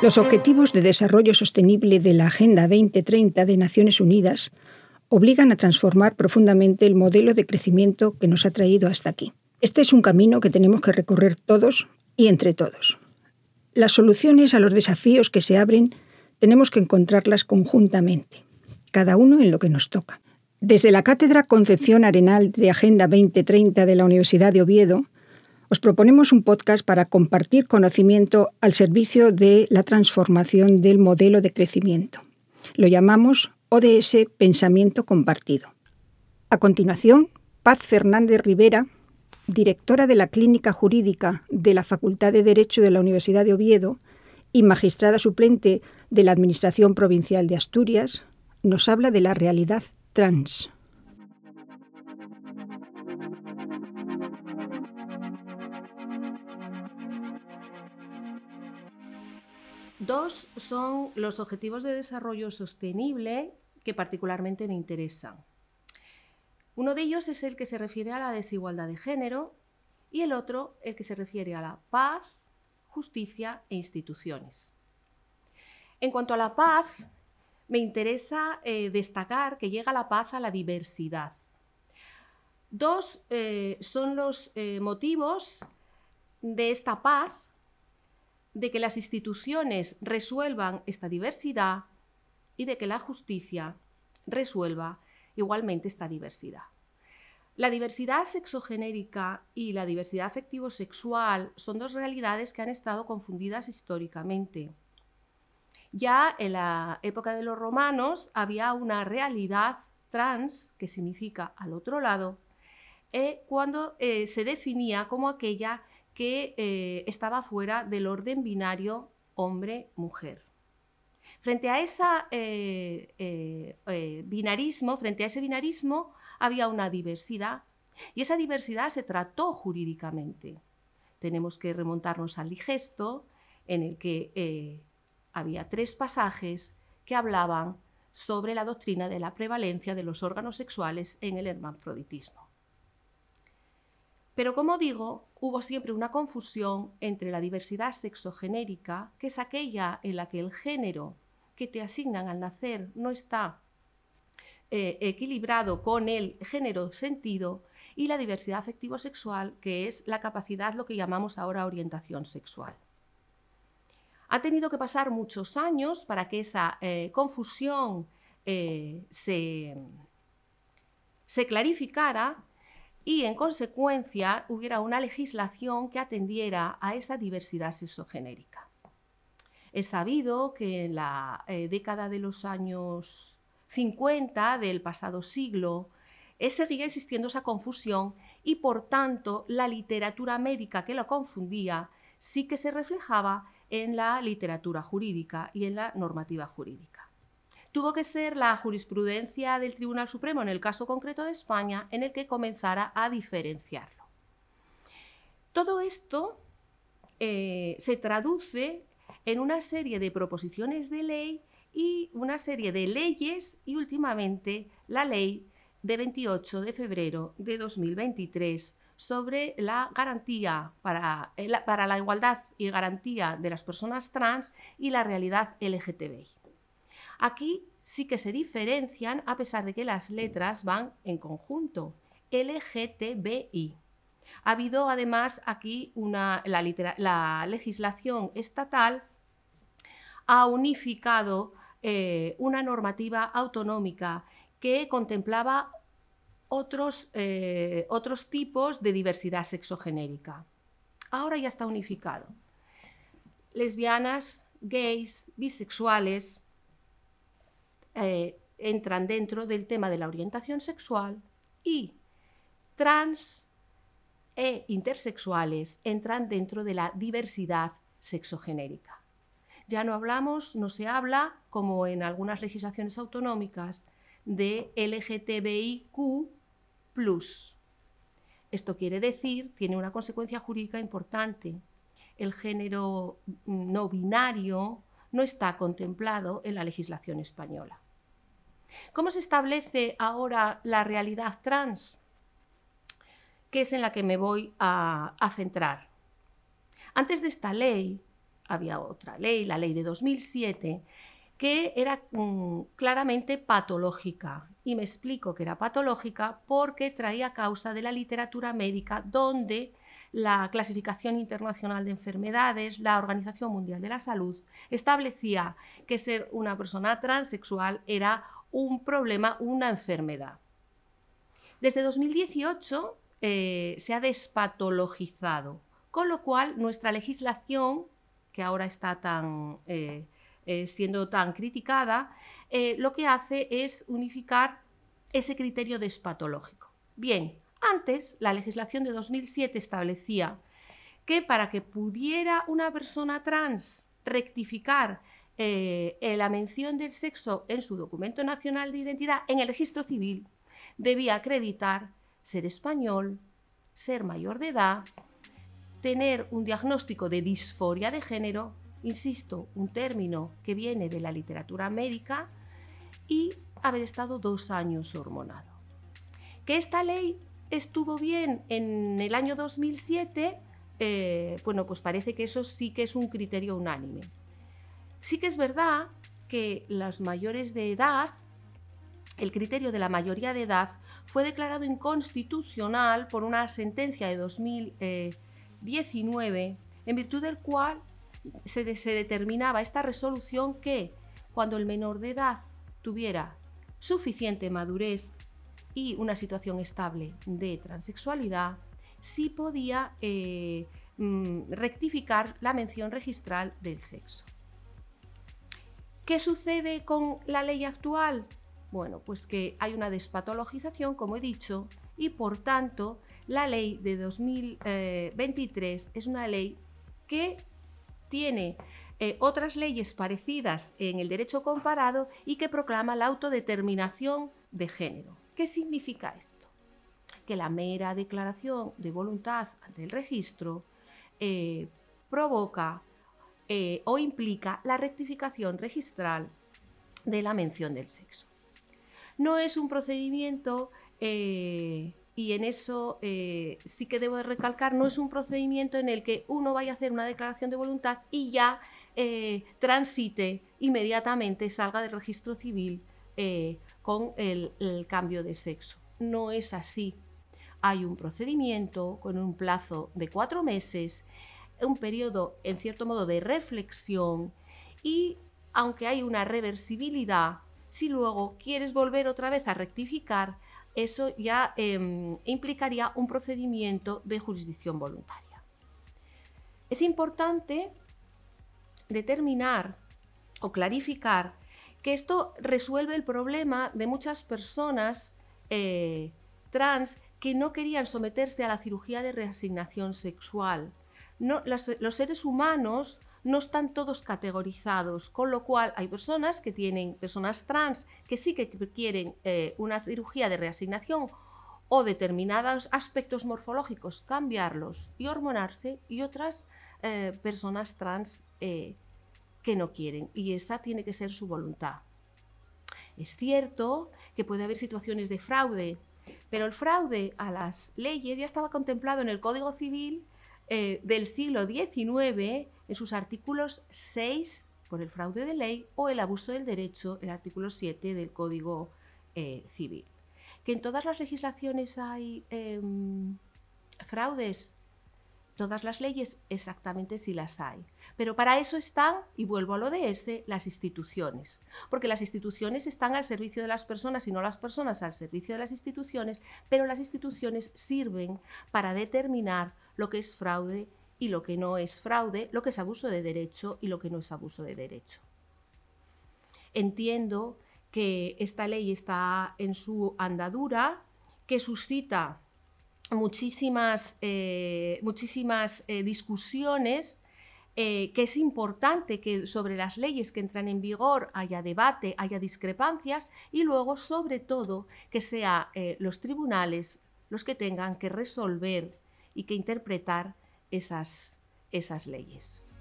Los Objetivos de Desarrollo Sostenible de la Agenda 2030 de Naciones Unidas obligan a transformar profundamente el modelo de crecimiento que nos ha traído hasta aquí. Este es un camino que tenemos que recorrer todos y entre todos. Las soluciones a los desafíos que se abren tenemos que encontrarlas conjuntamente, cada uno en lo que nos toca. Desde la Cátedra Concepción Arenal de Agenda 2030 de la Universidad de Oviedo, os proponemos un podcast para compartir conocimiento al servicio de la transformación del modelo de crecimiento. Lo llamamos ODS Pensamiento Compartido. A continuación, Paz Fernández Rivera, directora de la Clínica Jurídica de la Facultad de Derecho de la Universidad de Oviedo y magistrada suplente de la Administración Provincial de Asturias, nos habla de la realidad trans. Dos son los Objetivos de Desarrollo Sostenible que particularmente me interesan. Uno de ellos es el que se refiere a la desigualdad de género y el otro el que se refiere a la paz, justicia e instituciones. En cuanto a la paz, me interesa destacar que llega la paz a la diversidad. Dos son los motivos de esta paz, de que las instituciones resuelvan esta diversidad y de que la justicia resuelva igualmente esta diversidad. La diversidad sexogenérica y la diversidad afectivo-sexual son dos realidades que han estado confundidas históricamente. Ya en la época de los romanos había una realidad trans, que significa al otro lado, cuando se definía como aquella que estaba fuera del orden binario hombre-mujer. Frente a ese binarismo había una diversidad y esa diversidad se trató jurídicamente. Tenemos que remontarnos al Digesto, en el que había 3 pasajes que hablaban sobre la doctrina de la prevalencia de los órganos sexuales en el hermafroditismo. Pero, como digo, hubo siempre una confusión entre la diversidad sexogenérica, que es aquella en la que el género que te asignan al nacer no está equilibrado con el género sentido, y la diversidad afectivo-sexual, que es la capacidad, lo que llamamos ahora orientación sexual. Ha tenido que pasar muchos años para que esa confusión se clarificara y, en consecuencia, hubiera una legislación que atendiera a esa diversidad sexogenérica. Es sabido que en la década de los años 50 del pasado siglo seguía existiendo esa confusión y, por tanto, la literatura médica que lo confundía sí que se reflejaba en la literatura jurídica y en la normativa jurídica. Tuvo que ser la jurisprudencia del Tribunal Supremo, en el caso concreto de España, en el que comenzara a diferenciarlo. Todo esto se traduce en una serie de proposiciones de ley y una serie de leyes, y últimamente la ley de 28 de febrero de 2023 sobre la garantía para la igualdad y garantía de las personas trans y la realidad LGTBI. Aquí sí que se diferencian, a pesar de que las letras van en conjunto, LGTBI. Ha habido además aquí la legislación estatal ha unificado una normativa autonómica que contemplaba otros tipos de diversidad sexogenérica. Ahora ya está unificado. Lesbianas, gays, bisexuales entran dentro del tema de la orientación sexual, y trans e intersexuales entran dentro de la diversidad sexogenérica. Ya no se habla, como en algunas legislaciones autonómicas, de LGTBIQ+. Esto quiere decir, tiene una consecuencia jurídica importante. El género no binario no está contemplado en la legislación española. ¿Cómo se establece ahora la realidad trans? Que es en la que me voy a centrar. Antes de esta ley había otra ley, la ley de 2007, que era claramente patológica. Y me explico que era patológica porque traía causa de la literatura médica, donde la Clasificación Internacional de Enfermedades, la Organización Mundial de la Salud, establecía que ser una persona transexual era un problema, una enfermedad. Desde 2018 se ha despatologizado, con lo cual nuestra legislación, que ahora está siendo tan criticada, lo que hace es unificar ese criterio despatológico. Bien, antes la legislación de 2007 establecía que para que pudiera una persona trans rectificar la mención del sexo en su documento nacional de identidad, en el registro civil, debía acreditar ser español, ser mayor de edad, tener un diagnóstico de disforia de género, insisto, un término que viene de la literatura médica, y haber estado 2 años hormonado. ¿Que esta ley estuvo bien en el año 2007? Bueno, pues parece que eso sí que es un criterio unánime. Sí que es verdad que los mayores de edad, el criterio de la mayoría de edad fue declarado inconstitucional por una sentencia de 2019, en virtud del cual se determinaba esta resolución que cuando el menor de edad tuviera suficiente madurez y una situación estable de transexualidad, sí podía rectificar la mención registral del sexo. ¿Qué sucede con la ley actual? Bueno, pues que hay una despatologización, como he dicho, y por tanto la ley de 2023 es una ley que tiene otras leyes parecidas en el derecho comparado y que proclama la autodeterminación de género. ¿Qué significa esto? Que la mera declaración de voluntad ante el registro provoca o implica la rectificación registral de la mención del sexo. No es un procedimiento, y en eso sí que debo de recalcar, no es un procedimiento en el que uno vaya a hacer una declaración de voluntad y ya transite inmediatamente, salga del registro civil con el cambio de sexo. No es así. Hay un procedimiento con un plazo de 4 meses, un periodo, en cierto modo, de reflexión, y aunque hay una reversibilidad, si luego quieres volver otra vez a rectificar, eso ya implicaría un procedimiento de jurisdicción voluntaria. Es importante determinar o clarificar que esto resuelve el problema de muchas personas trans que no querían someterse a la cirugía de reasignación sexual. No, los seres humanos no están todos categorizados, con lo cual hay personas trans que sí que quieren una cirugía de reasignación o determinados aspectos morfológicos cambiarlos y hormonarse, y otras personas trans que no quieren, y esa tiene que ser su voluntad. Es cierto que puede haber situaciones de fraude, pero el fraude a las leyes ya estaba contemplado en el Código Civil del siglo XIX, en sus artículos 6 por el fraude de ley o el abuso del derecho, el artículo 7 del Código Civil. ¿Que en todas las legislaciones hay fraudes? Todas las leyes exactamente sí las hay, pero para eso están, y vuelvo al ODS, las instituciones, porque las instituciones están al servicio de las personas y no las personas al servicio de las instituciones, pero las instituciones sirven para determinar lo que es fraude y lo que no es fraude, lo que es abuso de derecho y lo que no es abuso de derecho. Entiendo que esta ley está en su andadura, que suscita muchísimas discusiones, que es importante que sobre las leyes que entran en vigor haya debate, haya discrepancias, y luego, sobre todo, que sean los tribunales los que tengan que resolver y que interpretar esas leyes.